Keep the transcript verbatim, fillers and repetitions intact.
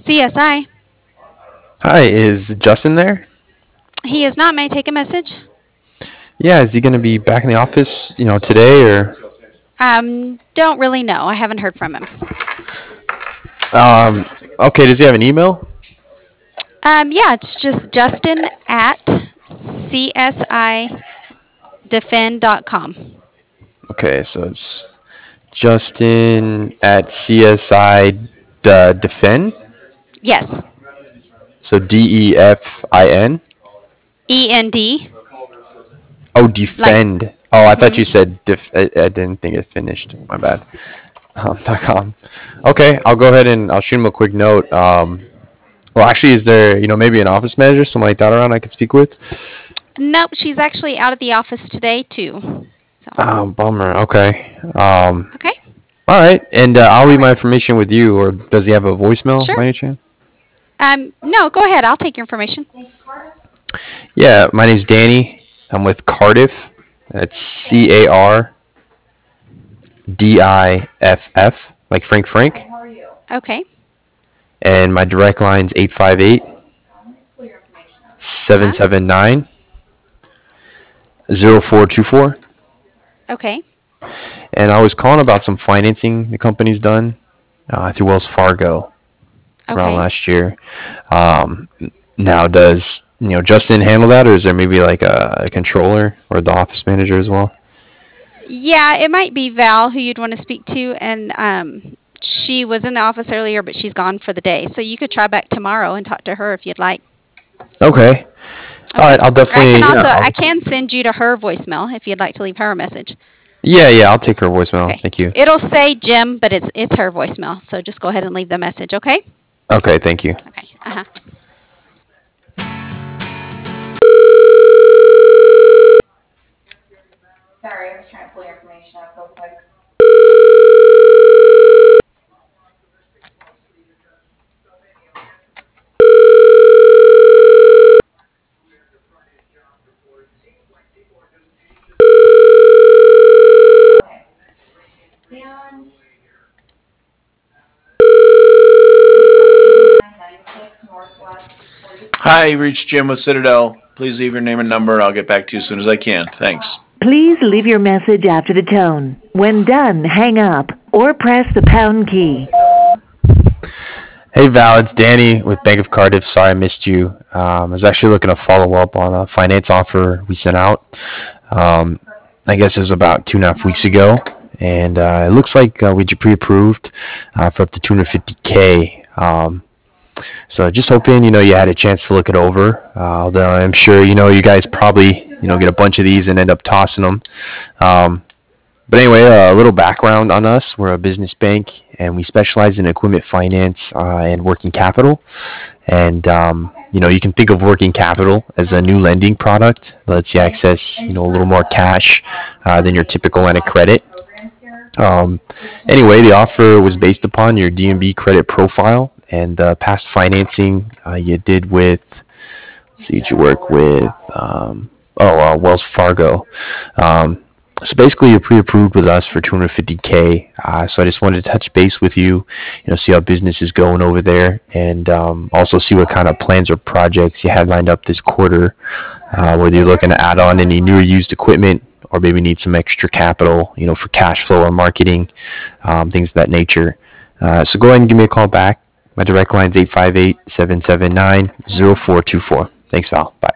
C S I. Hi, is Justin there? He is not. May I take a message? Yeah, is he going to be back in the office, you know, today or? Um, don't really know. I haven't heard from him. Um, okay, does he have an email? Um, yeah, it's just Justin at c s i defend dot com. Okay, so it's Justin at C S I uh, Defend. Yes. So D E F I N. E N D. Oh, Like, defend. Oh, I thought mm-hmm. you said def. I, I didn't think it finished. My bad. Um, dot com. Okay, I'll go ahead and I'll shoot him a quick note. Um, well, actually, is there, you know, maybe an office manager, something like that around I could speak with? Nope, she's actually out of the office today, too. So, Oh, bummer. Okay. Um, okay. all right, and uh, I'll All leave my right. information with you, or does he have a voicemail Sure. by any chance? Um, no, go ahead. I'll take your information. Yeah, my name's Danny. I'm with Cardiff. That's C A R D I F F, like Frank Frank. Okay. And my direct line's eight five eight, seven Uh-huh. seven nine, zero four two four. Okay. And I was calling about some financing the company's done uh, through Wells Fargo around Okay. last year. Um, now, does you know Justin handle that, or is there maybe like a, a controller or the office manager as well? Yeah, it might be Val who you'd want to speak to, and um, she was in the office earlier, but she's gone for the day. So you could try back tomorrow and talk to her if you'd like. Okay. All Okay. right. I'll Or I definitely. can Yeah. also I I'll, can send you to her voicemail if you'd like to leave her a message. yeah. Yeah. I'll take her voicemail. Okay. Thank you. It'll say Jim, but it's it's her voicemail. So just go ahead and leave the message, okay? Okay. Thank you. Okay. Uh-huh. Hi, you reached Jim with Citadel. Please leave your name and number. I'll get back to you as soon as I can. Thanks. Please leave your message after the tone. When done, hang up or press the pound key. Hey Val, it's Danny with Bank of Cardiff. Sorry I missed you. Um, I was actually looking to follow up on a finance offer we sent out. Um, I guess it was about two and a half weeks ago, and uh, it looks like uh, we pre-approved uh, for up to two hundred fifty k. Um, so just hoping you know you had a chance to look it over. Uh, although I'm sure you know you guys probably you know get a bunch of these and end up tossing them. Um, but anyway, uh, a little background on us. We're a business bank, and we specialize in equipment finance uh, and working capital. And um, you know, you can think of working capital as a new lending product that lets you access you know a little more cash uh, than your typical line of credit. Um, anyway, the offer was based upon your D N B credit profile and the past financing uh, you did with. Let's see, did you work with? Um, oh, uh, Wells Fargo. Um, so basically, you're pre-approved with us for two hundred fifty k. Uh, so I just wanted to touch base with you, you know, see how business is going over there, and um, also see what kind of plans or projects you had lined up this quarter. Uh, whether you're looking to add on any new or used equipment, or maybe need some extra capital, you know, for cash flow or marketing, um, things of that nature. Uh, so go ahead and give me a call back. My direct line is eight five eight, seven seven nine, zero four two four. Thanks, Val. Bye.